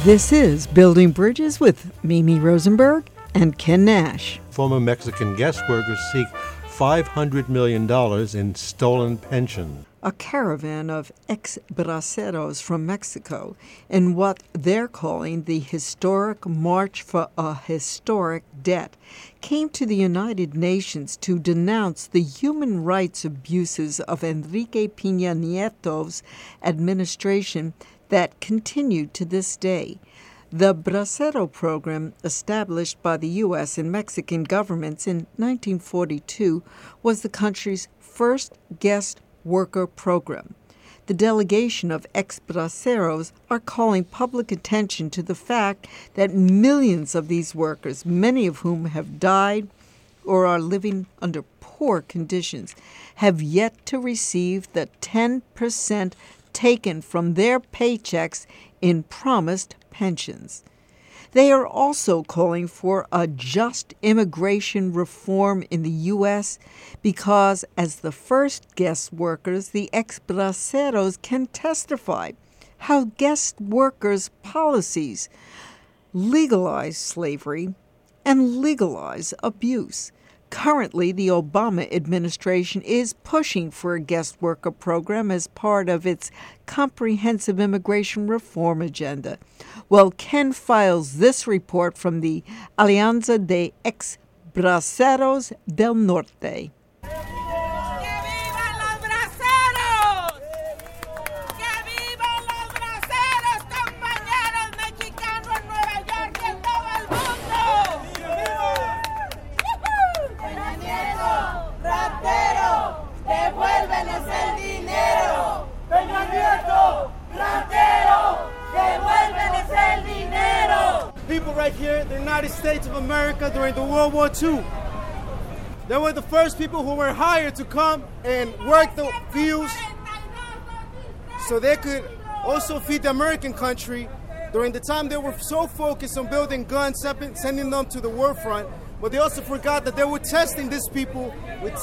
This is Building Bridges with Mimi Rosenberg and Ken Nash. Former Mexican guest workers seek $500 million in stolen pension. A caravan of ex-braceros from Mexico in what they're calling the Historic March for a Historic Debt came to the United Nations to denounce the human rights abuses of Enrique Peña Nieto's administration that continued to this day. The Bracero program, established by the U.S. and Mexican governments in 1942, was the country's first guest worker program. The delegation of ex-braceros are calling public attention to the fact that millions of these workers, many of whom have died or are living under poor conditions, have yet to receive the 10% taken from their paychecks in promised pensions. They are also calling for a just immigration reform in the U.S. because, as the first guest workers, the ex-braceros can testify how guest workers' policies legalize slavery and legalize abuse. Currently, the Obama administration is pushing for a guest worker program as part of its comprehensive immigration reform agenda. Well, Ken files this report from the Alianza de Ex-Braceros del Norte. People right here in the United States of America during the World War II. They were the first people who were hired to come and work the fields so they could also feed the American country. During the time they were so focused on building guns, sending them to the war front, but they also forgot that they were testing these people with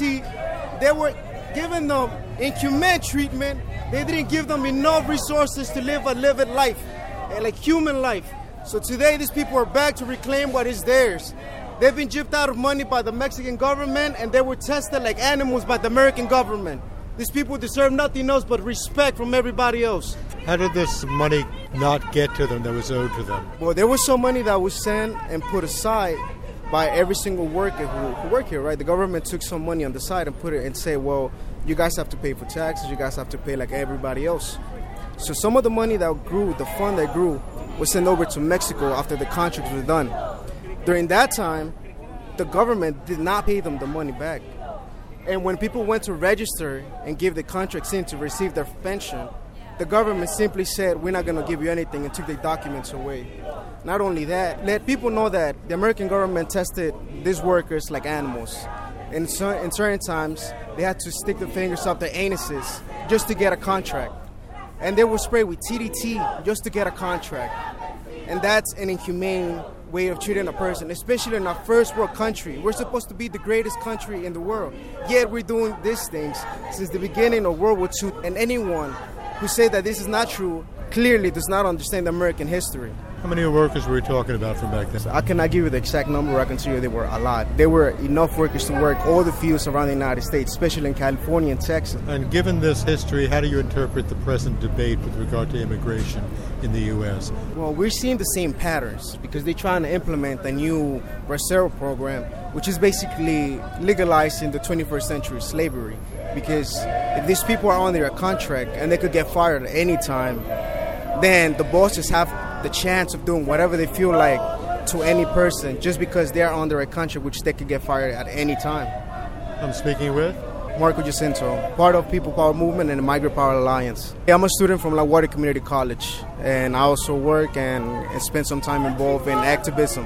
TDT. They were giving them inhumane treatment. They didn't give them enough resources to live a living life, like human life. So today these people are back to reclaim what is theirs. They've been gypped out of money by the Mexican government, and they were tested like animals by the American government. These people deserve nothing else but respect from everybody else. How did this money not get to them that was owed to them? Well, there was some money that was sent and put aside by every single worker who work here, right? The government took some money on the side and put it and say, well, you guys have to pay for taxes, you guys have to pay like everybody else. So some of the money that grew, the fund that grew, was sent over to Mexico after the contracts were done. During that time, the government did not pay them the money back. And when people went to register and give the contracts in to receive their pension, the government simply said, we're not going to give you anything, and took the documents away. Not only that, let people know that the American government tested these workers like animals. In certain times, they had to stick their fingers up their anuses just to get a contract. And they were sprayed with TDT just to get a contract. And that's an inhumane way of treating a person, especially in our first world country. We're supposed to be the greatest country in the world. Yet we're doing these things since the beginning of World War II. And anyone who says that this is not true clearly does not understand American history. How many workers were we talking about from back then? I cannot give you the exact number. I can tell you there were a lot. There were enough workers to work all the fields around the United States, especially in California and Texas. And given this history, how do you interpret the present debate with regard to immigration in the U.S.? Well, we're seeing the same patterns because they're trying to implement a new Bracero program, which is basically legalizing the 21st century slavery. Because if these people are under a contract and they could get fired at any time, then the bosses have the chance of doing whatever they feel like to any person just because they're under a contract which they could get fired at any time. I'm speaking with Marco Jacinto, part of People Power Movement and the Migrant Power Alliance. I'm a student from La Guardia Community College, and I also work and spend some time involved in activism.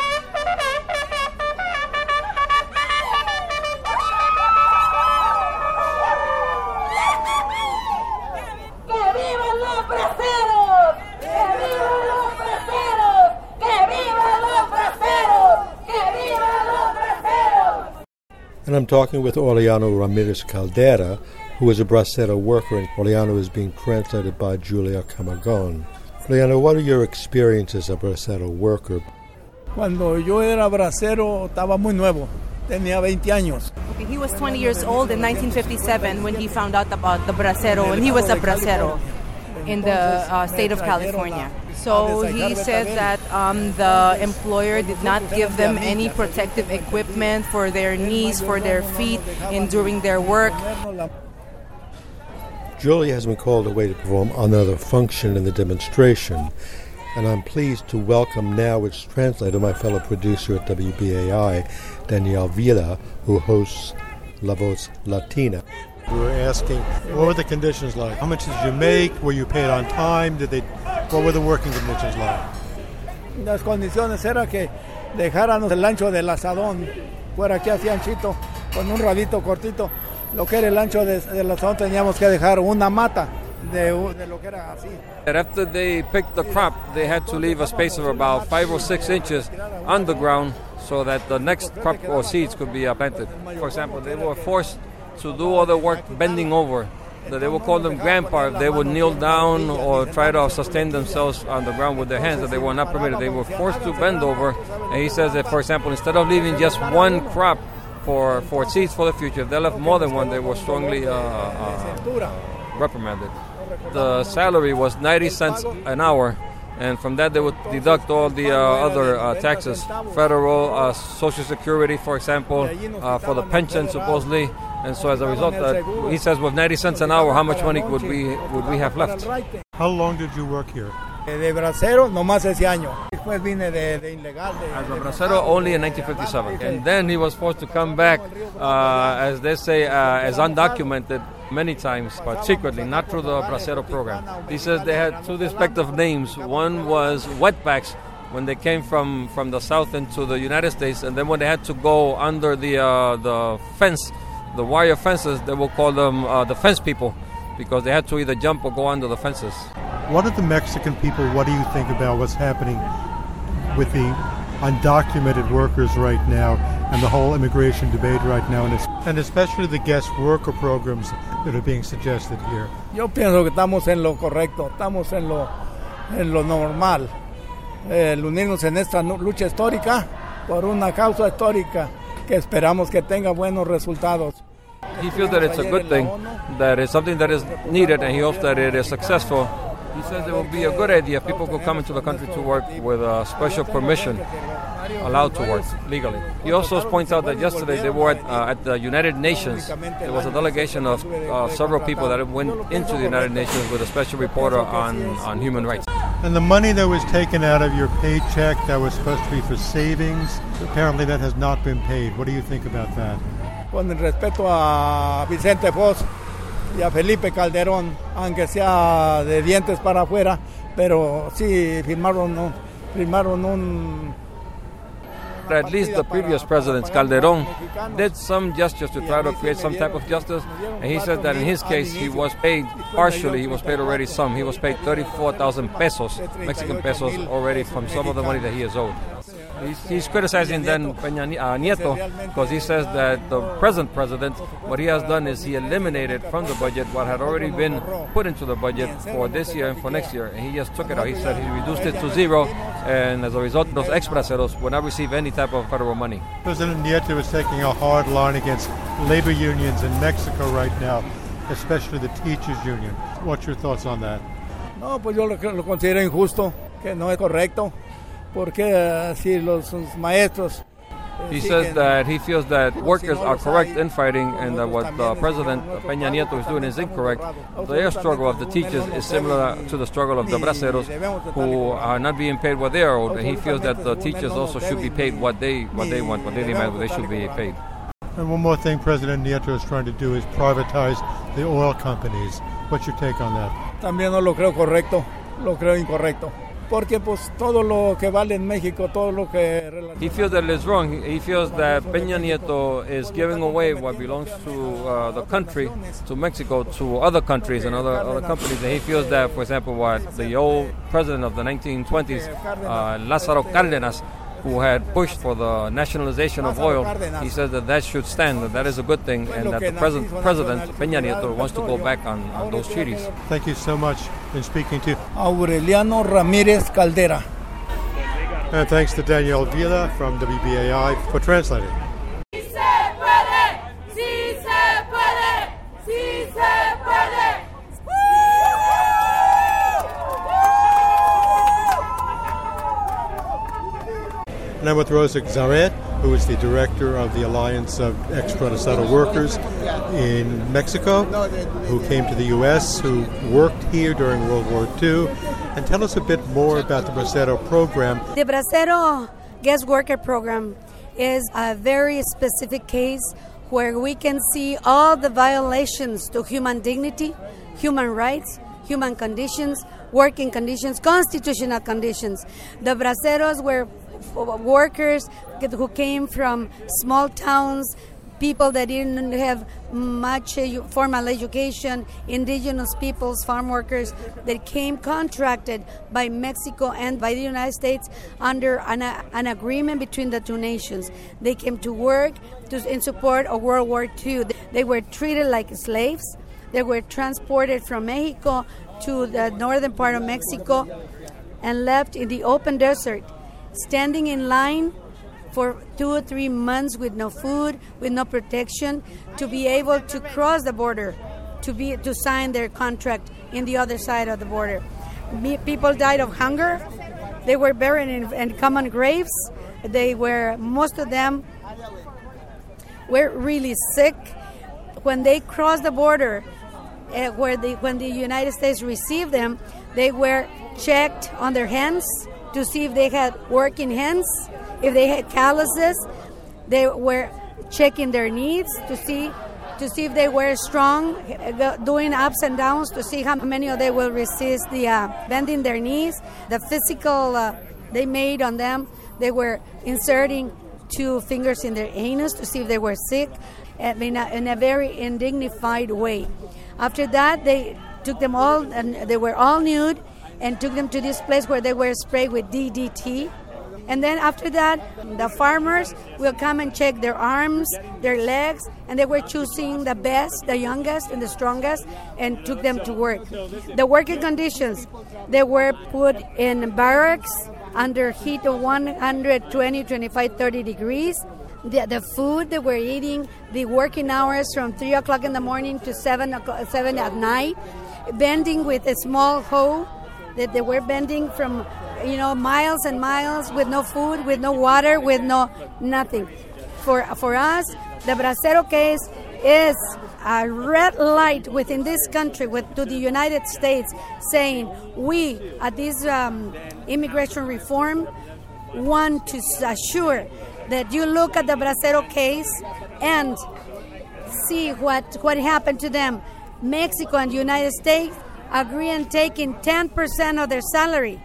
And I'm talking with Oriano Ramirez Caldera, who is a bracero worker, and Oriano is being translated by Julia Camagon. Leandro, what are your experiences as a bracero worker? Cuando yo era bracero estaba muy nuevo, tenía 20 años. Okay, he was 20 years old in 1957 when he found out about the bracero, and he was a bracero in the state of California. So he said that the employer did not give them any protective equipment for their knees, for their feet, during their work. Julia has been called away to perform another function in the demonstration, and I'm pleased to welcome now its translator, my fellow producer at WBAI, Danielle Villa, who hosts La Voz Latina. We were asking, what were the conditions like? How much did you make? Were you paid on time? What were the working conditions like? Las condiciones era que dejáramos el ancho del asadón, fuera aquí hacían chito, con un radito cortito. Lo que era el ancho del asadón teníamos que dejar una mata de lo que era así. After they picked the crop, they had to leave a space of about 5 or 6 inches underground so that the next crop or seeds could be planted. For example, they were forced to do all the work bending over. They would call them grandpa. They would kneel down or try to sustain themselves on the ground with their hands, that they were not permitted. They were forced to bend over. And he says that, for example, instead of leaving just one crop for seeds for the future, if they left more than one, they were strongly reprimanded. The salary was 90 cents an hour, and from that they would deduct all the other taxes, federal, Social Security, for example, for the pension, supposedly. And so as a result, he says with 90 cents an hour, how much money would we have left? How long did you work here? De bracero, nomás ese año. Después vine de ilegal. As a bracero only in 1957. And then he was forced to come back, as they say, as undocumented many times, but secretly, not through the bracero program. He says they had two respective names. One was wetbacks, when they came from the south into the United States, and then when they had to go under the fence, the wire fences, they will call them the fence people, because they had to either jump or go under the fences. What do the Mexican people, what do you think about what's happening with the undocumented workers right now and the whole immigration debate right now, and especially the guest worker programs that are being suggested here? Yo pienso que estamos en lo correcto, estamos en lo normal. El unirnos en esta lucha histórica por una causa histórica que esperamos que tenga buenos resultados. He feels that it's a good thing, that it's something that is needed, and he hopes that it is successful. He says it will be a good idea if people could come into the country to work with a special permission, allowed to work legally. He also points out that yesterday they were at the United Nations. There was a delegation of several people that went into the United Nations with a special reporter on human rights. And the money that was taken out of your paycheck that was supposed to be for savings, apparently that has not been paid. What do you think about that? Con el respeto a Vicente Fox y a Felipe Calderón, aunque sea de dientes para afuera, pero sí firmaron un... At least the previous presidents, Calderón, did some gestures to try to create some type of justice, and he said that in his case he was paid partially, he was paid already some. He was paid 34,000 pesos, Mexican pesos, already from some of the money that he is owed. He's criticizing then Peña Nieto because he says that the present president, what he has done is he eliminated from the budget what had already been put into the budget for this year and for next year, and he just took it out. He said he reduced it to zero, and as a result, those ex-braceros will not receive any type of federal money. President Nieto is taking a hard line against labor unions in Mexico right now, especially the teachers union. What's your thoughts on that? No, pues yo lo considero injusto, que no es correcto. Porque si los maestros... He says that he feels that workers are correct in fighting, and that what President Peña Nieto is doing is incorrect. Their struggle of the teachers is similar to the struggle of the braceros, who are not being paid what they are owed, and he feels that the teachers also should be paid what they want, what they demand, what they should be paid. And one more thing President Nieto is trying to do is privatize the oil companies. What's your take on that? También no lo creo correcto, lo creo incorrecto. Porque pues todo lo que vale en México, todo lo que... He feels that it is wrong. He feels that Peña Nieto is giving away what belongs to the country, to Mexico, to other countries and other companies. And he feels that, for example, what the old president of the 1920s, Lázaro Cárdenas, who had pushed for the nationalization of oil, he said that should stand, that is a good thing, and that the President Peña Nieto wants to go back on those treaties. Thank you so much in speaking to Aureliano Ramirez Caldera. And thanks to Danielle Vila from WBAI for translating. And I'm with Rosa Zaret, who is the director of the Alliance of Ex-Bracero Workers in Mexico, who came to the U.S., who worked here during World War II. And tell us a bit more about the Bracero program. The Bracero Guest Worker Program is a very specific case where we can see all the violations to human dignity, human rights, human conditions, working conditions, constitutional conditions. The Braceros were workers who came from small towns, people that didn't have much formal education, indigenous peoples, farm workers that came contracted by Mexico and by the United States under an agreement between the two nations. They came to work in support of World War II. They were treated like slaves. They were transported from Mexico to the northern part of Mexico and left in the open desert, standing in line for 2 or 3 months with no food, with no protection, to be able to cross the border, to sign their contract in the other side of the border. People died of hunger. They were buried in common graves. Most of them were really sick. When they crossed the border, when the United States received them, they were checked on their hands to see if they had working hands, if they had calluses. They were checking their needs to see if they were strong, doing ups and downs to see how many of them will resist the bending their knees. The physical they made on them, they were inserting 2 fingers in their anus to see if they were sick, in a very undignified way. After that, they took them all, and they were all nude, and took them to this place where they were sprayed with DDT. And then after that, the farmers will come and check their arms, their legs, and they were choosing the best, the youngest, and the strongest, and took them to work. The working conditions, they were put in barracks under heat of 120, 25, 30 degrees. The food they were eating, the working hours from 3 o'clock in the morning to 7 at night, bending with a small hoe, that they were bending from miles and miles with no food, with no water, with nothing. For us, the Bracero case is a red light within this country to the United States, saying we at this immigration reform want to assure that you look at the Bracero case and see what happened to them. Mexico and the United States agree on taking 10% of their salary.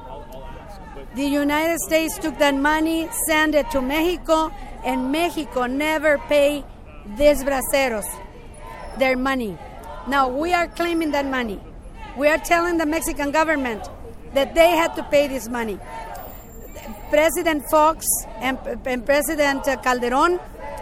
The United States took that money, sent it to Mexico, and Mexico never paid these Braceros their money. Now we are claiming that money. We are telling the Mexican government that they had to pay this money. President Fox and President Calderon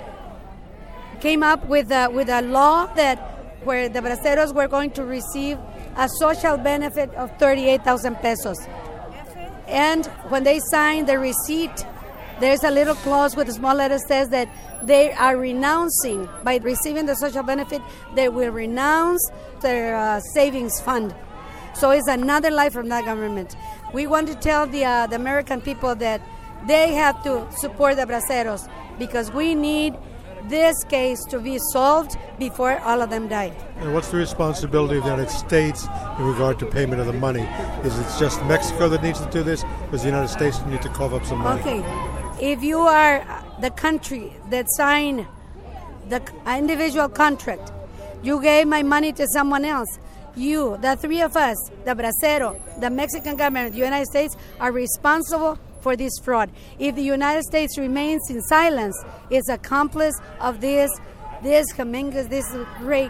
came up with a law where the Braceros were going to receive a social benefit of 38,000 pesos. And when they signed the receipt, there's a little clause with a small letter that says that they are renouncing, by receiving the social benefit, they will renounce their savings fund. So it's another lie from that government. We want to tell the American people that they have to support the Braceros, because we need this case to be solved before all of them die. And what's the responsibility of the United States in regard to payment of the money? Is it just Mexico that needs to do this, or does the United States need to cough up some money? Okay. If you are the country that signed the individual contract, you gave my money to someone else. You, the three of us, the Bracero, the Mexican government, the United States, are responsible for this fraud. If the United States remains in silence, it's accomplice of this Dominguez, this great.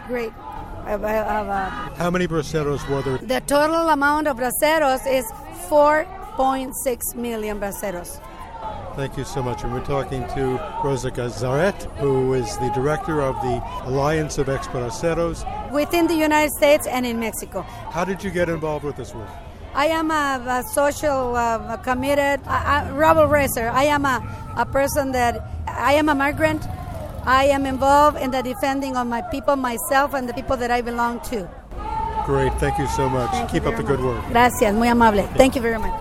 How many Braceros were there? The total amount of Braceros is 4.6 million Braceros. Thank you so much. And we're talking to Rosa Gazaret, who is the director of the Alliance of Ex-Braceros within the United States and in Mexico. How did you get involved with this work? I am a social committed rabble raiser. I am a person that I am a migrant. I am involved in the defending of my people, myself, and the people that I belong to. Great. Thank you so much. Keep up the good work. Gracias. Muy amable. Thank you very much.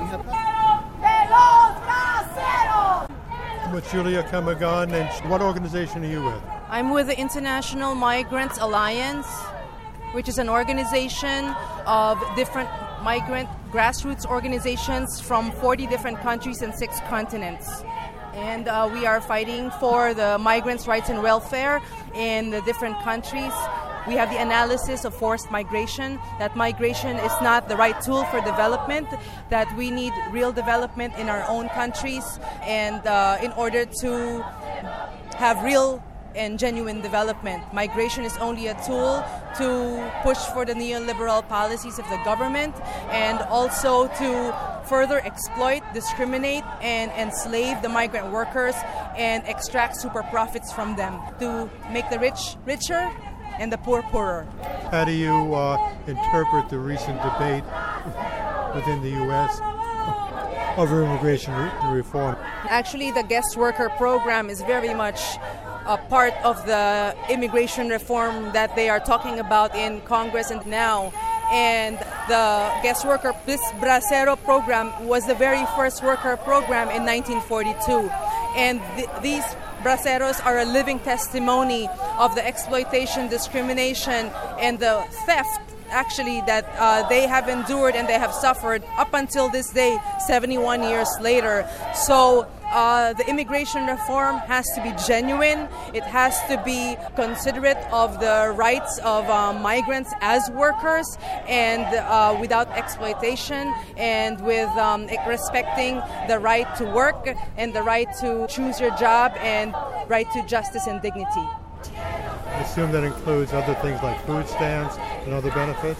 I'm with Julia Camagan. And what organization are you with? I'm with the International Migrants Alliance, which is an organization of different migrant grassroots organizations from 40 different countries and 6 continents. And we are fighting for the migrants' rights and welfare in the different countries. We have the analysis of forced migration, that migration is not the right tool for development, that we need real development in our own countries, and in order to have real and genuine development. Migration is only a tool to push for the neoliberal policies of the government and also to further exploit, discriminate, and enslave the migrant workers and extract super profits from them to make the rich richer and the poor poorer. How do you interpret the recent debate within the U.S. over immigration reform? Actually, the guest worker program is very much a part of the immigration reform that they are talking about in Congress and now. And the guest worker, this Bracero program was the very first worker program in 1942. And these Braceros are a living testimony of the exploitation, discrimination, and the theft actually that they have endured and they have suffered up until this day, 71 years later. So the immigration reform has to be genuine. It has to be considerate of the rights of migrants as workers and without exploitation and with respecting the right to work and the right to choose your job and right to justice and dignity. I assume that includes other things like food stamps and other benefits?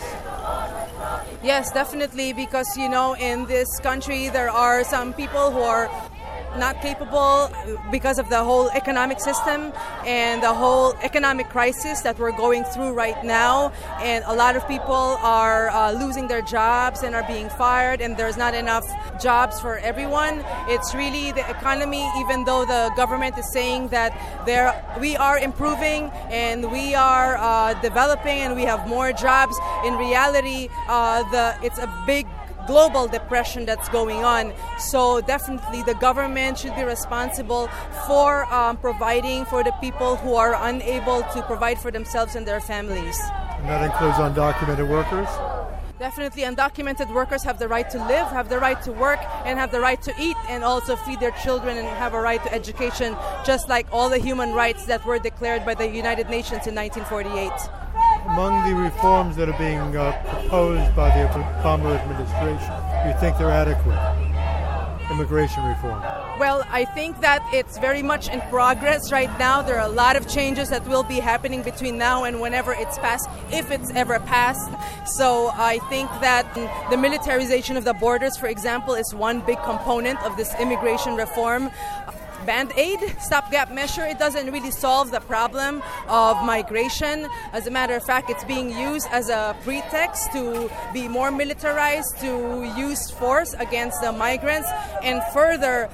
Yes, definitely, because, you know, in this country there are some people who are not capable because of the whole economic system and the whole economic crisis that we're going through right now. And a lot of people are losing their jobs and are being fired, and there's not enough jobs for everyone. It's really the economy, even though the government is saying that we are improving and we are developing and we have more jobs. In reality, it's a big global depression that's going on. So definitely the government should be responsible for providing for the people who are unable to provide for themselves and their families. And that includes undocumented workers? Definitely undocumented workers have the right to live, have the right to work, and have the right to eat, and also feed their children and have a right to education, just like all the human rights that were declared by the United Nations in 1948. Among the reforms that are being proposed by the Obama administration, do you think they're adequate? Immigration reform. Well, I think that it's very much in progress right now. There are a lot of changes that will be happening between now and whenever it's passed, if it's ever passed. So I think that the militarization of the borders, for example, is one big component of this immigration reform. Band-aid, stopgap measure, it doesn't really solve the problem of migration. As a matter of fact, it's being used as a pretext to be more militarized, to use force against the migrants and further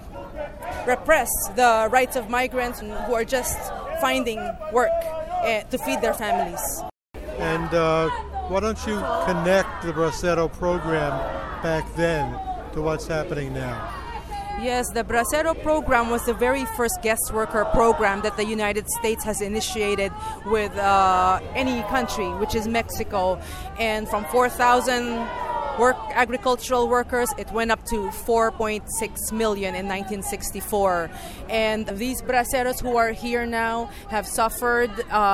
repress the rights of migrants who are just finding work to feed their families. And why don't you connect the Bracero program back then to what's happening now? Yes, the Bracero program was the very first guest worker program that the United States has initiated with any country, which is Mexico. And from 4,000 agricultural workers, it went up to 4.6 million in 1964. And these Braceros who are here now have suffered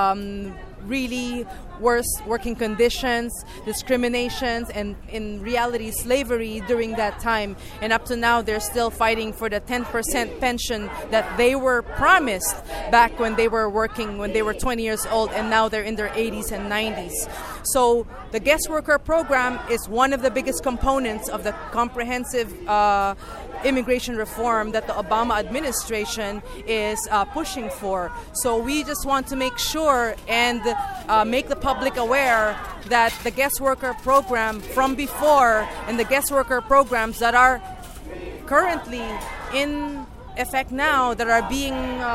really worse working conditions, discriminations, and in reality slavery during that time. And up to now they're still fighting for the 10% pension that they were promised back when they were working, when they were 20 years old, and now they're in their 80s and 90s. So the guest worker program is one of the biggest components of the comprehensive immigration reform that the Obama administration is pushing for. So we just want to make sure and make the public aware that the guest worker program from before and the guest worker programs that are currently in effect now, that are being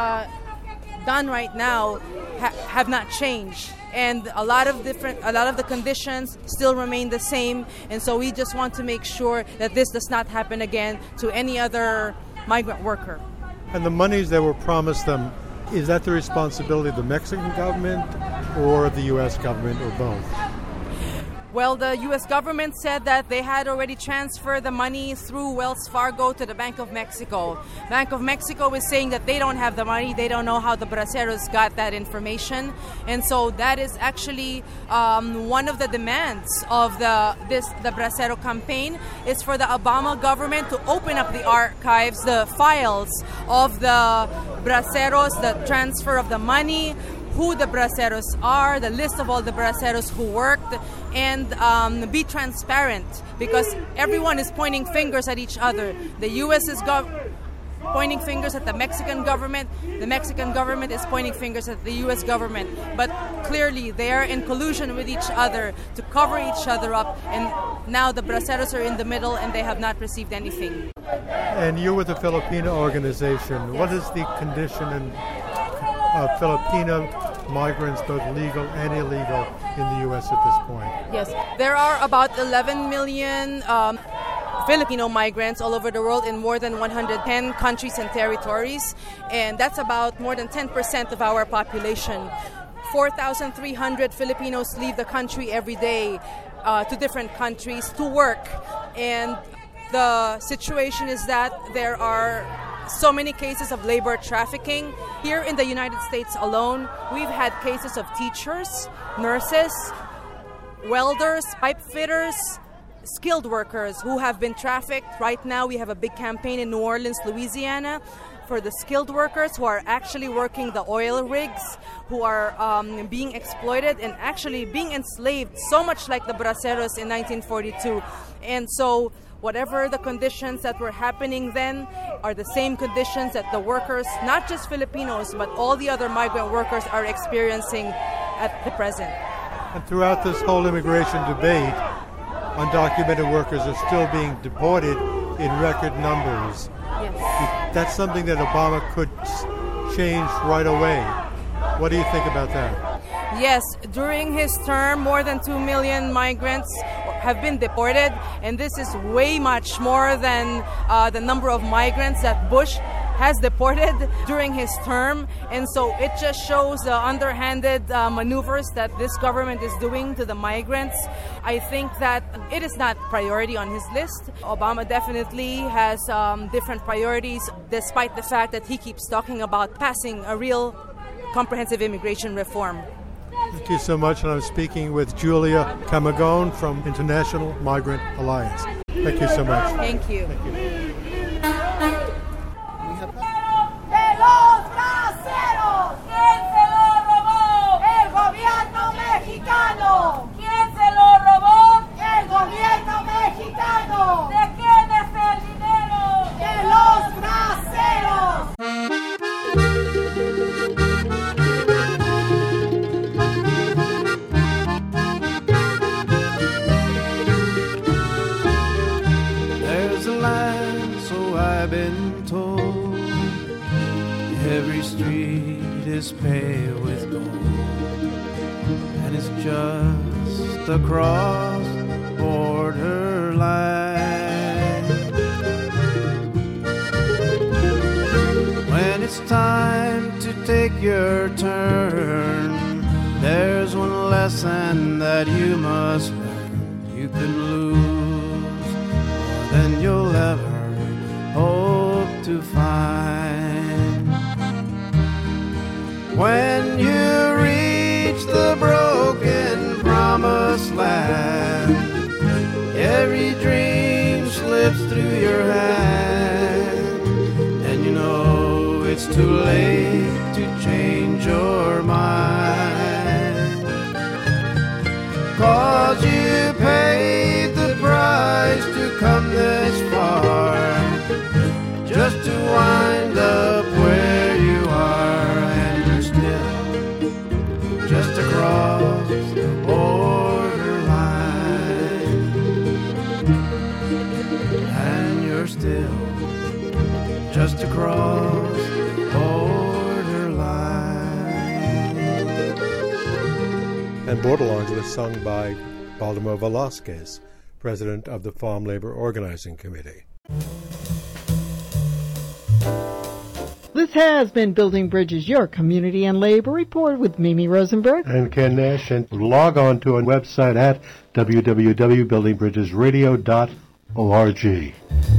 done right now, have not changed. And a lot of the conditions still remain the same, and so we just want to make sure that this does not happen again to any other migrant worker. And the monies that were promised them, is that the responsibility of the Mexican government or the U.S. government, or both? Well, the U.S. government said that they had already transferred the money through Wells Fargo to the Bank of Mexico. Bank of Mexico is saying that they don't have the money. They don't know how the braceros got that information. And so that is actually one of the demands of the bracero campaign, is for the Obama government to open up the archives, the files of the braceros, the transfer of the money, who the braceros are, the list of all the braceros who worked, and be transparent, because everyone is pointing fingers at each other. The U.S. is pointing fingers at the Mexican government. The Mexican government is pointing fingers at the U.S. government. But clearly they are in collusion with each other to cover each other up, and now the braceros are in the middle and they have not received anything. And you're with the Filipino organization. What is the condition of Filipino migrants, both legal and illegal, in the U.S. at this point? Yes, there are about 11 million Filipino migrants all over the world in more than 110 countries and territories, and that's about more than 10% of our population. 4,300 Filipinos leave the country every day to different countries to work, and the situation is that there are so many cases of labor trafficking. Here in the United States alone, we've had cases of teachers, nurses, welders, pipe fitters, skilled workers who have been trafficked. Right now we have a big campaign in New Orleans, Louisiana, for the skilled workers who are actually working the oil rigs, who are being exploited and actually being enslaved, so much like the braceros in 1942. And so whatever the conditions that were happening then are the same conditions that the workers, not just Filipinos, but all the other migrant workers are experiencing at the present. And throughout this whole immigration debate, undocumented workers are still being deported in record numbers. Yes. That's something that Obama could change right away. What do you think about that? Yes, during his term, more than 2 million migrants have been deported, and this is way much more than the number of migrants that Bush has deported during his term. And so it just shows the underhanded maneuvers that this government is doing to the migrants. I think that it is not priority on his list. Obama definitely has different priorities, despite the fact that he keeps talking about passing a real comprehensive immigration reform. Thank you so much. And I'm speaking with Julia Camagone from International Migrant Alliance. Thank you so much. Thank you. Thank you. ¡De los braceros! ¿Quién se lo robó? ¡El gobierno mexicano! ¿Quién se lo robó? ¡El gobierno mexicano! ¿De quién es el dinero? ¡De los braceros! There's a land, so I've been told, every street is paved with gold, and it's just across the border line. When it's time to take your turn, there's one lesson that you must learn. You can lose more than you'll ever hope to find. When you reach the broken promised land, every dream slips through your hand, and you know it's too late to change your mind. 'Cause you just across borderline. And Borderlines was sung by Baldomero Velasquez, president of the Farm Labor Organizing Committee. This has been Building Bridges, your community and labor report with Mimi Rosenberg and Ken Nash. And log on to our website at www.buildingbridgesradio.org.